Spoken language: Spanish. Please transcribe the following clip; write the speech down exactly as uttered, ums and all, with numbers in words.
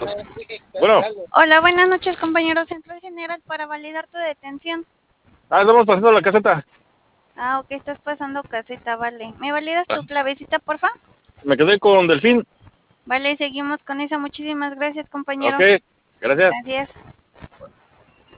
minutos. Bueno. Hola, buenas noches, compañero Central General, para validar tu detención. Ah, estamos pasando la caseta. Ah, ok, estás pasando caseta, vale. ¿Me validas tu clavecita, porfa? Me quedé con Delfín. Vale, seguimos con esa. Muchísimas gracias, compañero. Ok, gracias. Gracias.